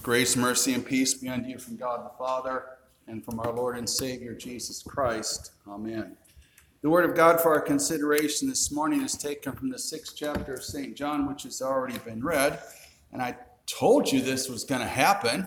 Grace, mercy, and peace be unto you from God the Father and from our Lord and Savior Jesus Christ. Amen. The word of God for our consideration this morning is taken from the 6th chapter of St. John, which has already been read. And I told you this was going to happen.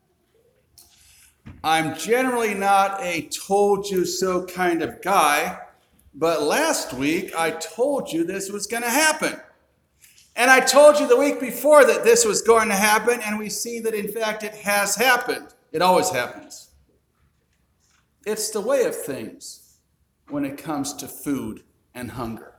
I'm generally not a told you so kind of guy, but last week I told you this was going to happen. And I told you the week before that this was going to happen, and we see that in fact it has happened. It always happens. It's the way of things when it comes to food and hunger.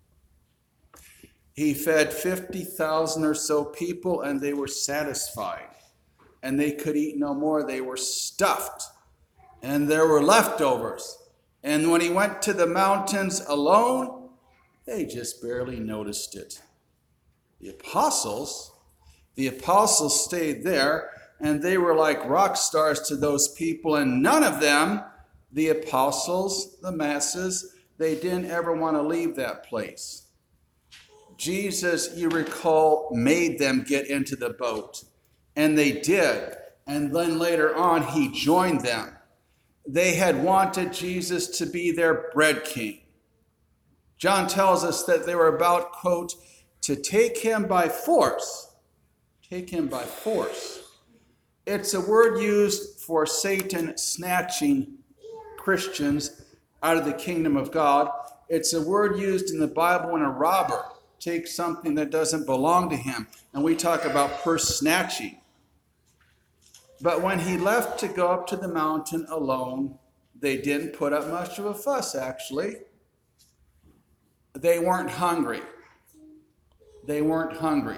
He fed 50,000 or so people, and they were satisfied. And they could eat no more. They were stuffed. And there were leftovers. And when he went to the mountains alone, they just barely noticed it. The apostles stayed there, and they were like rock stars to those people, and none of them, the apostles, the masses, they didn't ever want to leave that place. Jesus, you recall, made them get into the boat, and they did, and then later on, he joined them. They had wanted Jesus to be their bread king. John tells us that they were about, quote, to take him by force. Take him by force. It's a word used for Satan snatching Christians out of the kingdom of God. It's a word used in the Bible when a robber takes something that doesn't belong to him. And we talk about purse snatching. But when he left to go up to the mountain alone, they didn't put up much of a fuss, actually. They weren't hungry. They weren't hungry.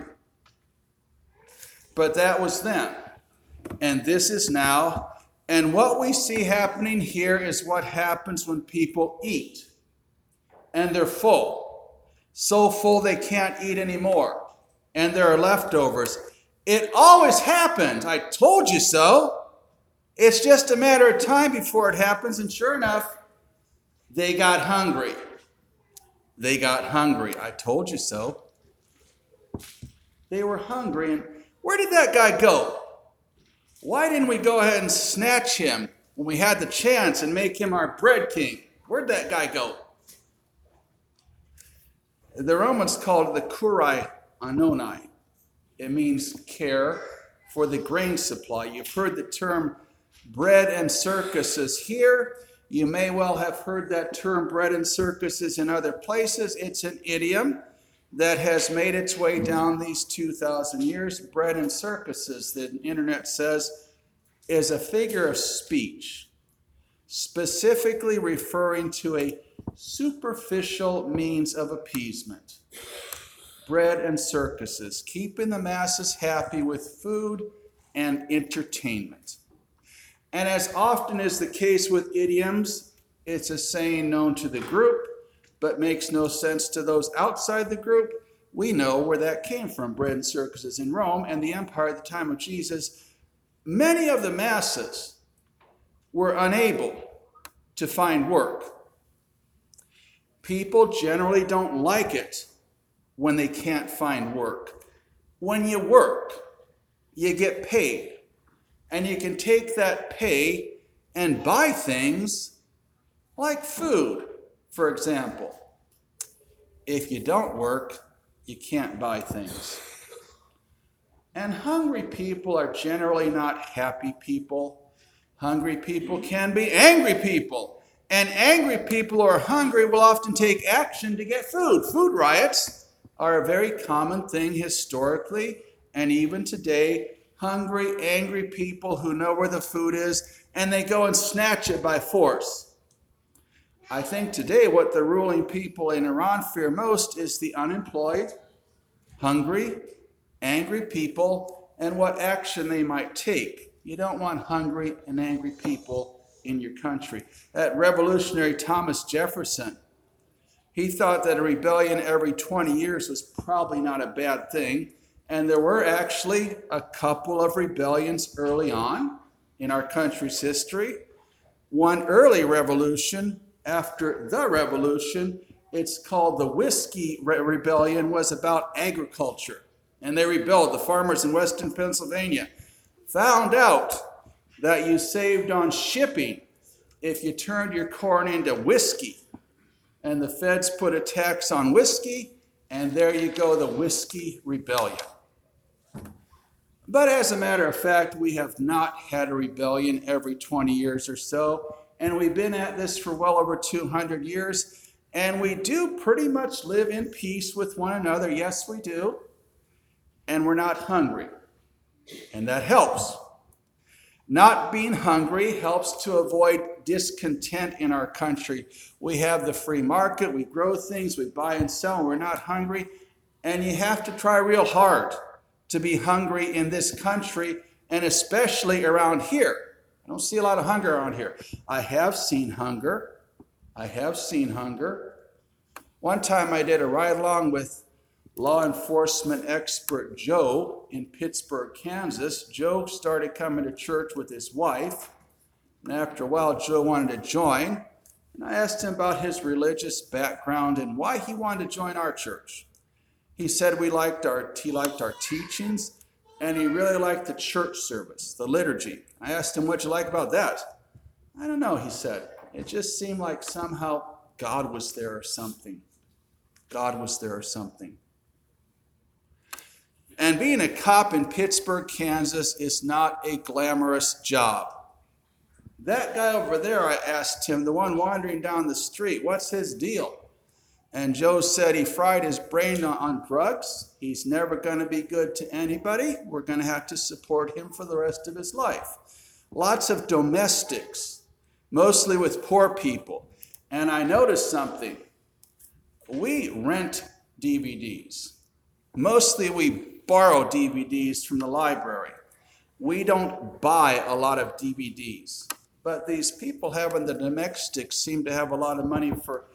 But that was then. And this is now. And what we see happening here is what happens when people eat. And they're full. So full they can't eat anymore. And there are leftovers. It always happens. I told you so. It's just a matter of time before it happens. And sure enough, they got hungry. They got hungry. I told you so. They were hungry, and where did that guy go? Why didn't we go ahead and snatch him when we had the chance and make him our bread king? Where'd that guy go? The Romans called it the kurai anoni. It means care for the grain supply. You've heard the term bread and circuses here. You may well have heard that term bread and circuses in other places. It's an idiom that has made its way down these 2,000 years. Bread and circuses, the internet says, is a figure of speech, specifically referring to a superficial means of appeasement. Bread and circuses, keeping the masses happy with food and entertainment. And as often is the case with idioms, it's a saying known to the group, but makes no sense to those outside the group. We know where that came from, bread and circuses in Rome and the empire at the time of Jesus. Many of the masses were unable to find work. People generally don't like it when they can't find work. When you work, you get paid. And you can take that pay and buy things like food. For example, if you don't work, you can't buy things. And hungry people are generally not happy people. Hungry people can be angry people. And angry people who are hungry will often take action to get food. Food riots are a very common thing historically and even today. Hungry, angry people who know where the food is, and they go and snatch it by force. I think today what the ruling people in Iran fear most is the unemployed, hungry, angry people, and what action they might take. You don't want hungry and angry people in your country. That revolutionary Thomas Jefferson, he thought that a rebellion every 20 years was probably not a bad thing. And there were actually a couple of rebellions early on in our country's history. One early revolution after the revolution, it's called the Whiskey Rebellion, was about agriculture. And they rebelled, the farmers in western Pennsylvania, found out that you saved on shipping if you turned your corn into whiskey. And the feds put a tax on whiskey, and there you go, the whiskey rebellion. But as a matter of fact, we have not had a rebellion every 20 years or so, and we've been at this for well over 200 years, and we do pretty much live in peace with one another. Yes, we do. And we're not hungry, and that helps. Not being hungry helps to avoid discontent in our country. We have the free market, we grow things, we buy and sell, we're not hungry, and you have to try real hard to be hungry in this country, and especially around here. I don't see a lot of hunger around here. I have seen hunger. One time I did a ride-along with law enforcement expert Joe in Pittsburgh, Kansas. Joe started coming to church with his wife, and after a while Joe wanted to join, and I asked him about his religious background and why he wanted to join our church. He said he liked our teachings, and he really liked the church service, the liturgy. I asked him, what'd you like about that? I don't know, he said. It just seemed like somehow God was there or something. And being a cop in Pittsburgh, Kansas is not a glamorous job. That guy over there, I asked him, the one wandering down the street, what's his deal? And Joe said he fried his brain on drugs. He's never going to be good to anybody. We're going to have to support him for the rest of his life. Lots of domestics, mostly with poor people. And I noticed something. We rent DVDs. Mostly we borrow DVDs from the library. We don't buy a lot of DVDs. But these people having the domestics seem to have a lot of money for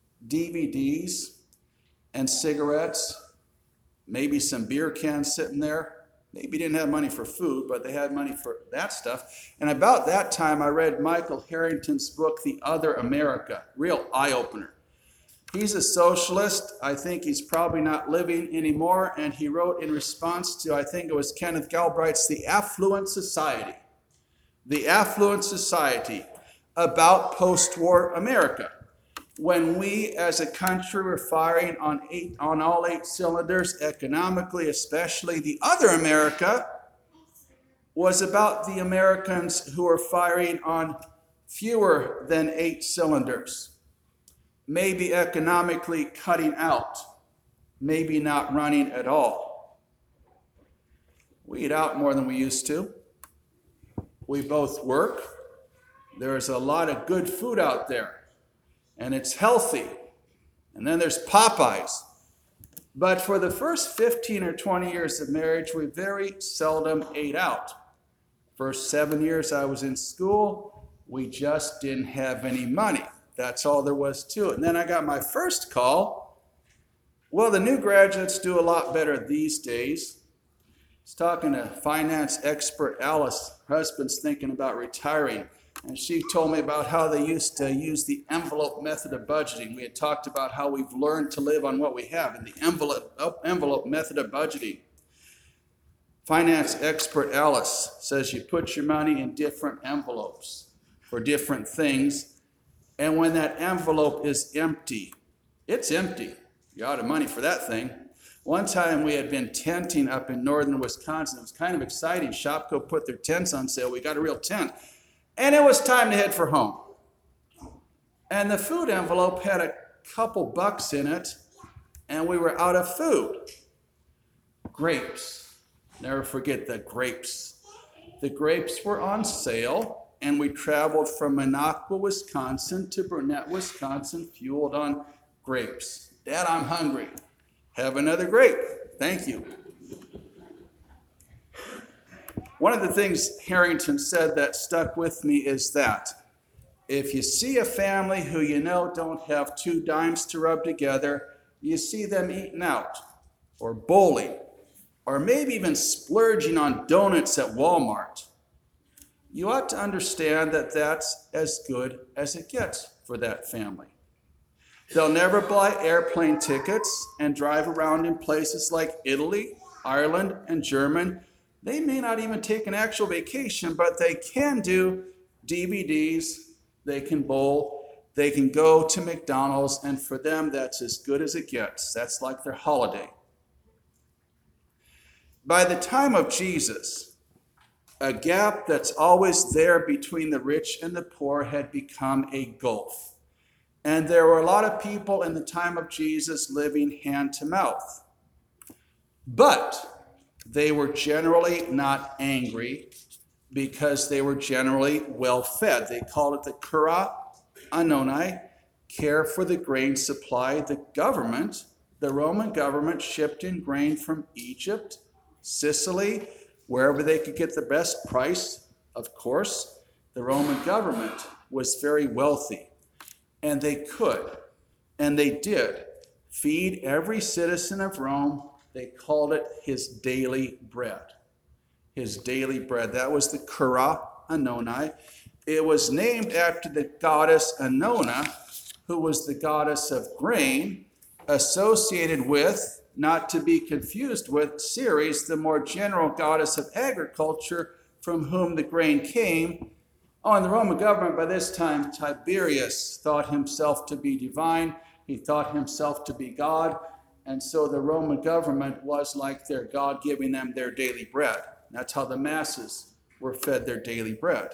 DVDs and cigarettes, maybe some beer cans sitting there. Maybe didn't have money for food, but they had money for that stuff. And about that time, I read Michael Harrington's book, The Other America, real eye-opener. He's a socialist. I think he's probably not living anymore, and he wrote in response to, I think it was Kenneth Galbraith's The Affluent Society. The Affluent Society, about post-war America. When we as a country were firing on all 8 cylinders, economically especially, The Other America was about the Americans who were firing on fewer than 8 cylinders. Maybe economically cutting out, maybe not running at all. We eat out more than we used to. We both work. There's a lot of good food out there, and it's healthy. And then there's Popeyes. But for the first 15 or 20 years of marriage, we very seldom ate out. First 7 years I was in school, we just didn't have any money. That's all there was to it. And then I got my first call. Well, the new graduates do a lot better these days. I was talking to finance expert Alice. Her husband's thinking about retiring. And she told me about how they used to use the envelope method of budgeting. We had talked about how we've learned to live on what we have in the envelope method of budgeting. Finance expert Alice says you put your money in different envelopes for different things. And when that envelope is empty, it's empty. You're out of money for that thing. One time we had been tenting up in northern Wisconsin. It was kind of exciting. Shopko put their tents on sale. We got a real tent. And it was time to head for home. And the food envelope had a couple bucks in it, and we were out of food. Grapes. Never forget the grapes. The grapes were on sale. And we traveled from Minocqua, Wisconsin to Burnett, Wisconsin, fueled on grapes. Dad, I'm hungry. Have another grape. Thank you. One of the things Harrington said that stuck with me is that if you see a family who you know don't have 2 dimes to rub together, you see them eating out or bowling or maybe even splurging on donuts at Walmart. You ought to understand that that's as good as it gets for that family. They'll never buy airplane tickets and drive around in places like Italy, Ireland, and Germany They may not even take an actual vacation, but they can do DVDs, they can bowl, they can go to McDonald's, and for them, that's as good as it gets. That's like their holiday. By the time of Jesus, a gap that's always there between the rich and the poor had become a gulf. And there were a lot of people in the time of Jesus living hand to mouth. But they were generally not angry because they were generally well fed. They called it the Kura Anoni, care for the grain supply. The government, the Roman government, shipped in grain from Egypt, Sicily, wherever they could get the best price. Of course, the Roman government was very wealthy, and they could, and they did, feed every citizen of Rome. They called it his daily bread. His daily bread. That was the Kura Anoni. It was named after the goddess Annona, who was the goddess of grain, associated with, not to be confused with, Ceres, the more general goddess of agriculture, from whom the grain came. Oh, and the Roman government by this time, Tiberius thought himself to be divine. He thought himself to be God. And so the Roman government was like their God, giving them their daily bread. That's how the masses were fed their daily bread.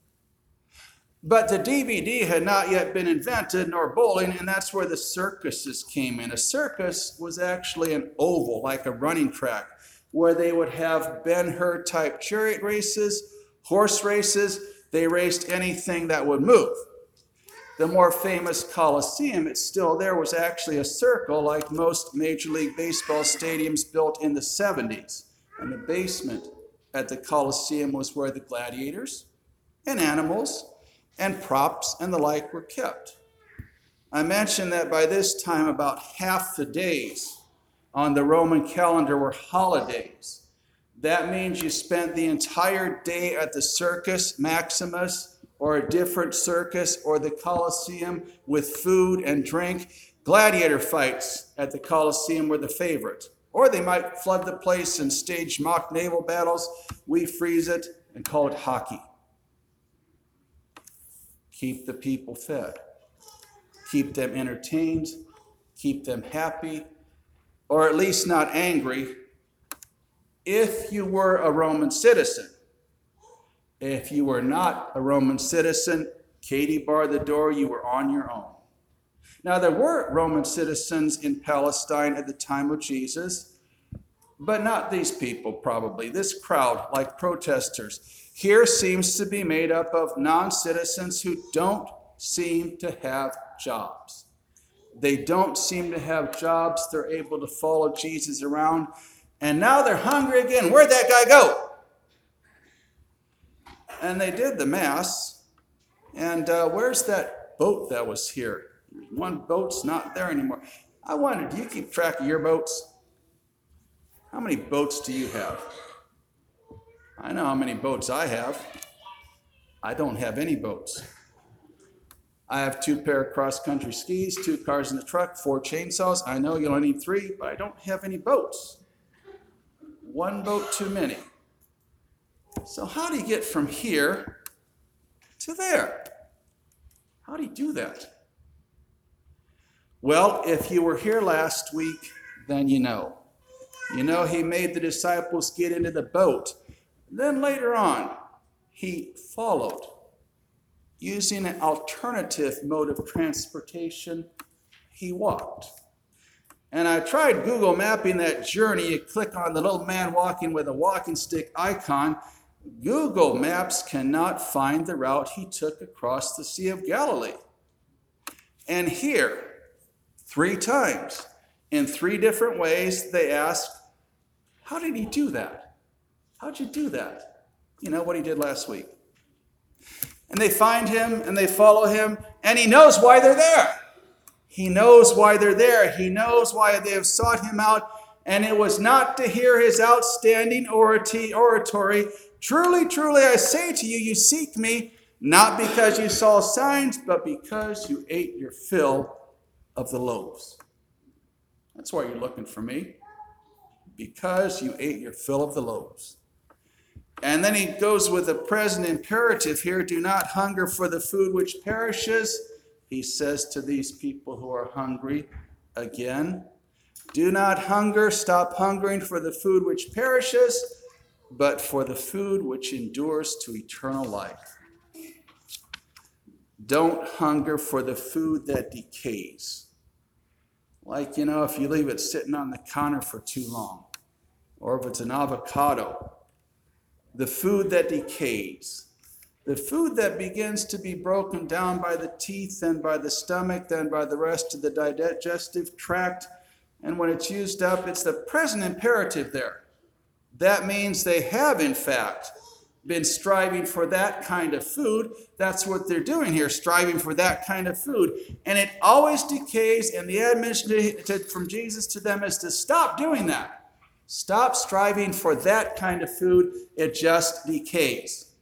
But the DVD had not yet been invented, nor bowling, and that's where the circuses came in. A circus was actually an oval, like a running track, where they would have Ben-Hur type chariot races, horse races. They raced anything that would move. The more famous Coliseum, it's still there, was actually a circle like most Major League Baseball stadiums built in the 70s. And the basement at the Coliseum was where the gladiators and animals and props and the like were kept. I mentioned that by this time about half the days on the Roman calendar were holidays. That means you spent the entire day at the Circus Maximus or a different circus or the Colosseum with food and drink. Gladiator fights at the Colosseum were the favorite. Or they might flood the place and stage mock naval battles. We freeze it and call it hockey. Keep the people fed. Keep them entertained. Keep them happy, or at least not angry. If you were a Roman citizen. If you were not a Roman citizen, Katie barred the door, you were on your own. Now, there were Roman citizens in Palestine at the time of Jesus, but not these people probably. This crowd, like protesters, here seems to be made up of non-citizens who don't seem to have jobs. They don't seem to have jobs. They're able to follow Jesus around, and now they're hungry again. Where'd that guy go? And they did the mass, and where's that boat that was here? One boat's not there anymore. I wonder, do you keep track of your boats? How many boats do you have? I know how many boats I have. I don't have any boats. I have 2 pair of cross-country skis, 2 cars in the truck, 4 chainsaws. I know you only need 3, but I don't have any boats. 1 boat too many. So how do you get from here to there? How do you do that? Well, if you were here last week, then you know. You know, he made the disciples get into the boat. Then later on, he followed. Using an alternative mode of transportation, he walked. And I tried Google mapping that journey. You click on the little man walking with a walking stick icon. Google Maps cannot find the route he took across the Sea of Galilee. And here, 3 times, in 3 different ways, they asked, how did he do that? How'd you do that? You know what he did last week. And they find him and they follow him, and he knows why they're there. He knows why they're there. He knows why they have sought him out. And it was not to hear his outstanding oratory. Truly, truly, I say to you, you seek me, not because you saw signs, but because you ate your fill of the loaves. That's why you're looking for me. Because you ate your fill of the loaves. And then he goes with a present imperative here. Do not hunger for the food which perishes. He says to these people who are hungry again, do not hunger, stop hungering for the food which perishes, but for the food which endures to eternal life. Don't hunger for the food that decays. Like, if you leave it sitting on the counter for too long, or if it's an avocado, the food that decays, the food that begins to be broken down by the teeth and by the stomach, then by the rest of the digestive tract, and when it's used up, it's the present imperative there. That means they have, in fact, been striving for that kind of food. That's what they're doing here, striving for that kind of food. And it always decays, and the admonition from Jesus to them is to stop doing that. Stop striving for that kind of food. It just decays.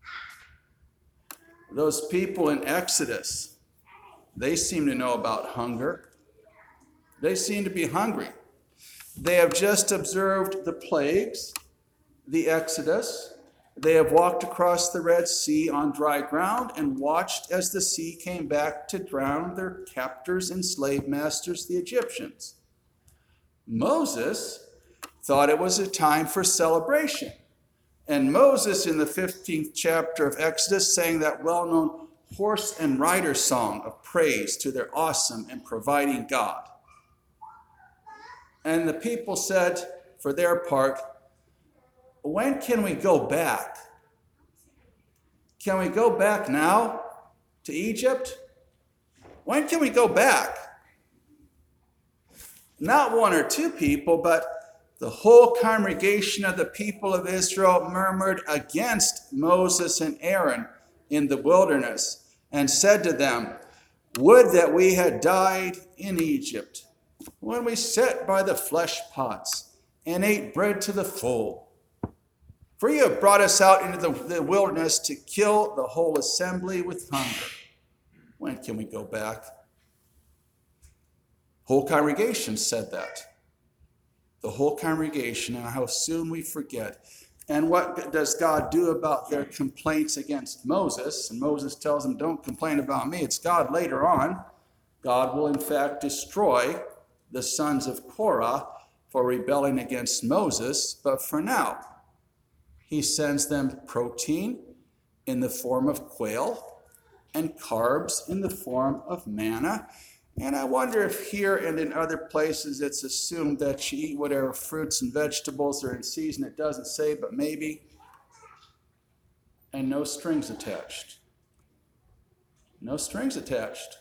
Those people in Exodus, they seem to know about hunger. They seem to be hungry. They have just observed the plagues, the Exodus. They have walked across the Red Sea on dry ground and watched as the sea came back to drown their captors and slave masters, the Egyptians. Moses thought it was a time for celebration. And Moses, in the 15th chapter of Exodus, sang that well-known horse and rider song of praise to their awesome and providing God. And the people said, for their part, when can we go back? Can we go back now to Egypt? When can we go back? Not one or two people, but the whole congregation of the people of Israel murmured against Moses and Aaron in the wilderness and said to them, would that we had died in Egypt when we sat by the flesh pots and ate bread to the full. For you have brought us out into the wilderness to kill the whole assembly with hunger. When can we go back? Whole congregation said that. The whole congregation, and how soon we forget. And what does God do about their complaints against Moses? And Moses tells them, don't complain about me. It's God later on. God will in fact destroy the sons of Korah for rebelling against Moses. But for now, he sends them protein in the form of quail and carbs in the form of manna. And I wonder if here and in other places it's assumed that you eat whatever fruits and vegetables are in season. It doesn't say, but maybe. And no strings attached. No strings attached.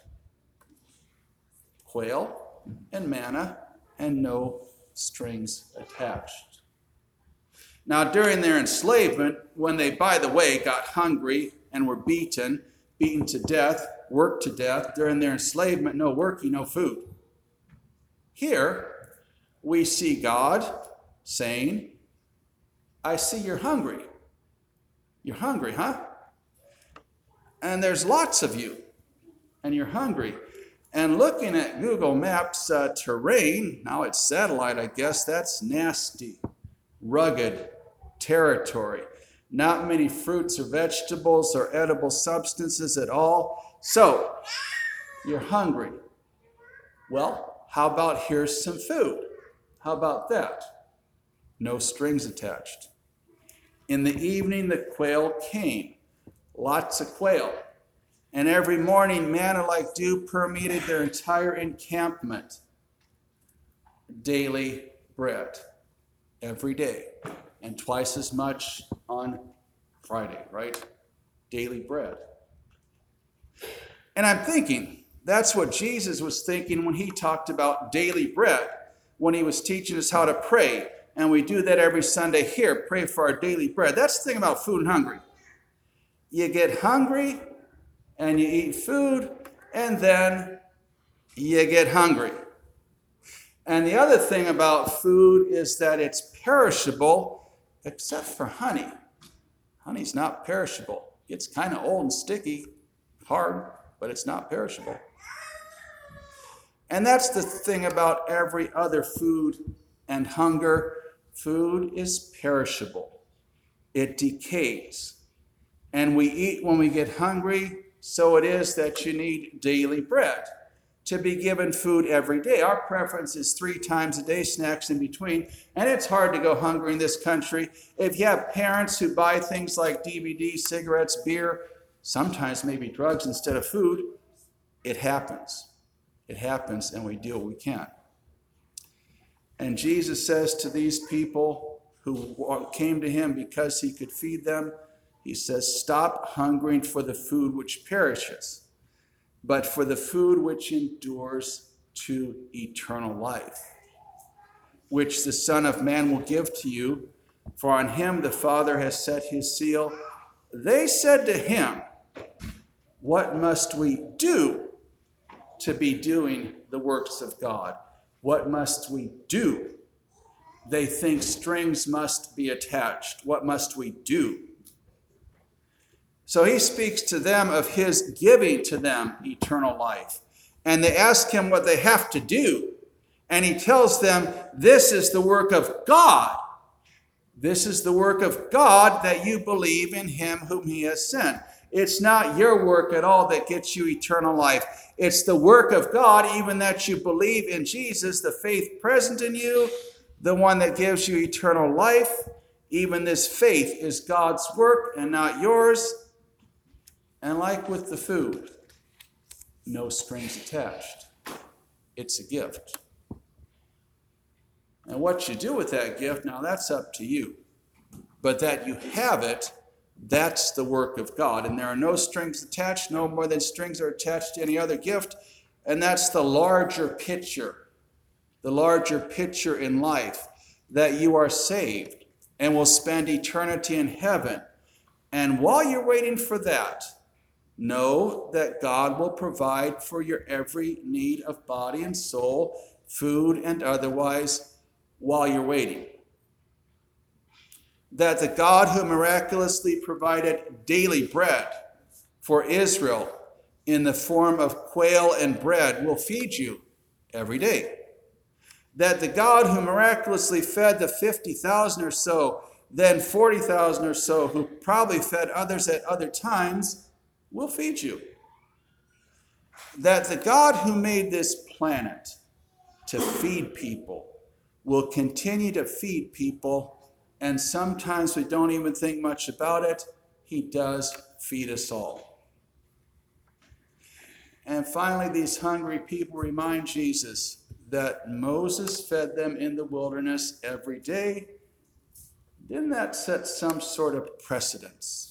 Quail and manna and no strings attached. Now, during their enslavement, when they, by the way, got hungry and were beaten to death, worked to death, during their enslavement, no working, no food. Here, we see God saying, I see you're hungry. You're hungry, huh? And there's lots of you, and you're hungry. And looking at Google Maps terrain, now it's satellite, I guess, that's nasty, rugged territory. Not many fruits or vegetables or edible substances at all. So, you're hungry. Well, how about here's some food? How about that? No strings attached. In the evening, the quail came. Lots of quail. And every morning, manna like dew permeated their entire encampment. Daily bread. Every day. And twice as much on Friday, right? Daily bread. And I'm thinking, that's what Jesus was thinking when he talked about daily bread, when he was teaching us how to pray. And we do that every Sunday here, pray for our daily bread. That's the thing about food and hungry. You get hungry and you eat food, and then you get hungry. And the other thing about food is that it's perishable, except for honey. Honey's not perishable. It's kind of old and sticky, hard, but it's not perishable. And that's the thing about every other food and hunger. Food is perishable. it decays. And we eat when we get hungry, so it is that you need daily bread to be given food every day. Our preference is 3 times a day, snacks in between, and it's hard to go hungry in this country. If you have parents who buy things like DVDs, cigarettes, beer, sometimes maybe drugs instead of food, it happens. It happens, and we do what we can. And Jesus says to these people who came to him because he could feed them, he says, stop hungering for the food which perishes, but for the food which endures to eternal life, which the Son of Man will give to you, for on him the Father has set his seal. They said to him, what must we do to be doing the works of God? What must we do? They think strings must be attached. What must we do? So he speaks to them of his giving to them eternal life. And they ask him what they have to do. And he tells them, this is the work of God. This is the work of God, that you believe in him whom he has sent. It's not your work at all that gets you eternal life. It's the work of God, even that you believe in Jesus, the faith present in you, the one that gives you eternal life. Even this faith is God's work and not yours. And like with the food, no strings attached. It's a gift. And what you do with that gift, now that's up to you. But that you have it, that's the work of God. And there are no strings attached, no more than strings are attached to any other gift. And that's the larger picture in life, that you are saved and will spend eternity in heaven. And while you're waiting for that, know that God will provide for your every need of body and soul, food and otherwise, while you're waiting. That the God who miraculously provided daily bread for Israel in the form of quail and bread will feed you every day. That the God who miraculously fed the 50,000 or so, then 40,000 or so, who probably fed others at other times, will feed you. That the God who made this planet to feed people will continue to feed people, and sometimes we don't even think much about it. He does feed us all. And finally, these hungry people remind Jesus that Moses fed them in the wilderness every day. Didn't that set some sort of precedence?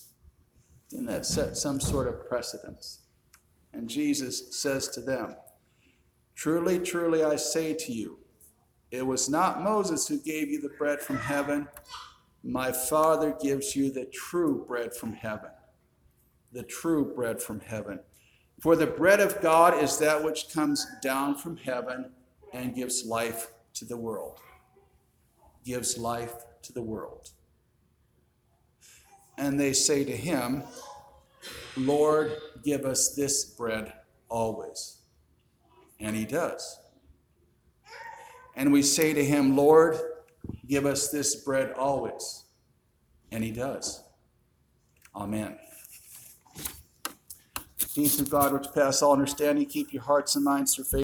And Jesus says to them, truly, truly, I say to you, it was not Moses who gave you the bread from heaven. My Father gives you the true bread from heaven. The true bread from heaven. For the bread of God is that which comes down from heaven and gives life to the world. Gives life to the world. And they say to him, Lord, give us this bread always. And he does. And we say to him, Lord, give us this bread always. And he does. Amen. Peace of God, which passes all understanding, keep your hearts and minds through faith.